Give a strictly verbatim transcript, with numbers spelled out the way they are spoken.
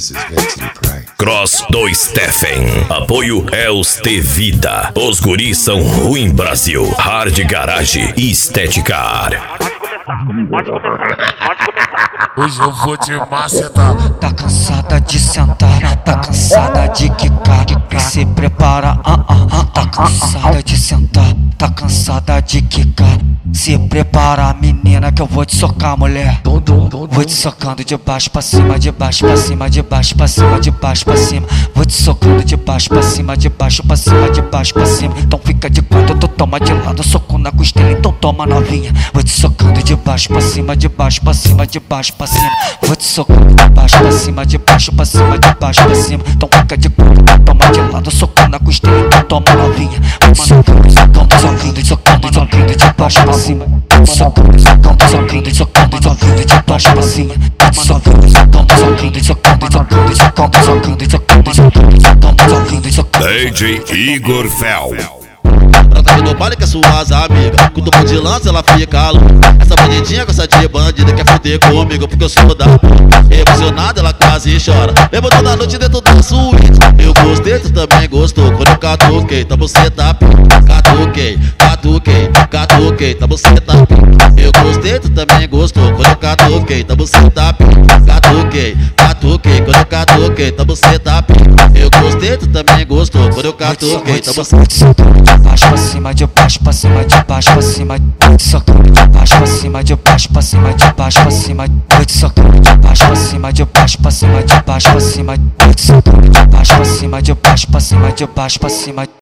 Cross do Stephen. Apoio Elste Vida. Os guris são ruim Brasil. Hard Garage e Estética. Hoje eu vou te macetar. Tá cansada de sentar, tá cansada de quicar. Quem se prepara, ah, ah, ah. Tá cansada de sentar, tá cansada de quicar. Se prepara, menina, que eu vou te socar, mulher. Vou te socando de baixo pra cima, de baixo pra cima, de baixo pra cima, de baixo pra cima. Vou te socando de baixo pra cima, de baixo pra cima, de baixo pra cima. Então fica de quatro, tu toma de lado, soco na costela, então toma novinha. Vou te socando de baixo pra cima, de baixo pra cima, de baixo pra cima. Vou te socando de baixo pra cima, de baixo pra cima, de baixo pra cima. Então fica de quatro, tu toma de lado, soco na costela, então toma novinha. Vou te socando, socando, socando, socando, socando de baixo pra cima. Socando, socando, socando, socando, socando de baixo pra cima. Socando, socando, socando, socando, socando, socando, socando, socando, socando, socando, socando. D J Igor Fel. Trata no baile com as suas amigas. Com o de lança ela fica louca. Essa bandidinha com essa de bandida quer fuder comigo porque eu sou da emocionada, ela quase chora. Lembro toda noite dentro da suíte. Eu gostei, tu também gostou. Quando eu catuquei, tá você tá p***. Catuquei, catuquei, catuquei, tá você tá p***. Eu gostei, tu também gostou. Quando eu catuquei, tá você tá p***. Catuquei, catuquei, quando eu catuquei, tá você tá p***. Eu gostei, tu também gostou. Quando eu catuquei, tá você de baixo pra cima, de baixo pra cima, de baixo pra cima. Vou te socando de baixo pra cima, de baixo pra cima, de baixo pra cima. Vou te socando de baixo pra cima, de baixo pra cima, de baixo pra cima. Vou te socando de baixo pra cima, de baixo pra cima, de baixo pra cima.